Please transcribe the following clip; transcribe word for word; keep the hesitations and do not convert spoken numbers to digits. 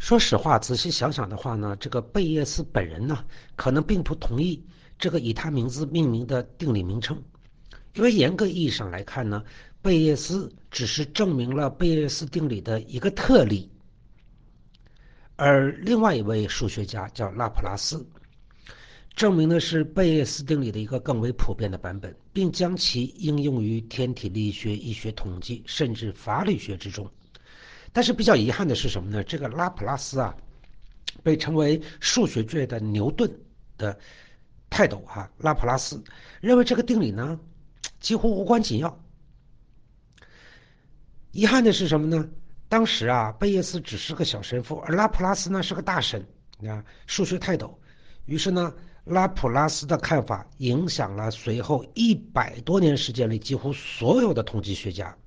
说实话，仔细想想的话呢，这个贝叶斯本人呢，可能并不同意这个以他名字命名的定理名称，因为严格意义上来看呢，贝叶斯只是证明了贝叶斯定理的一个特例，而另外一位数学家叫拉普拉斯，证明的是贝叶斯定理的一个更为普遍的版本，并将其应用于天体力学、医学统计甚至法理学之中。但是比较遗憾的是什么呢？这个拉普拉斯啊，被称为数学界的牛顿的泰斗啊，拉普拉斯认为这个定理呢几乎无关紧要。遗憾的是什么呢？当时啊，贝叶斯只是个小神父，而拉普拉斯呢是个大神啊，数学泰斗。于是呢，拉普拉斯的看法影响了随后一百多年时间里几乎所有的统计学家。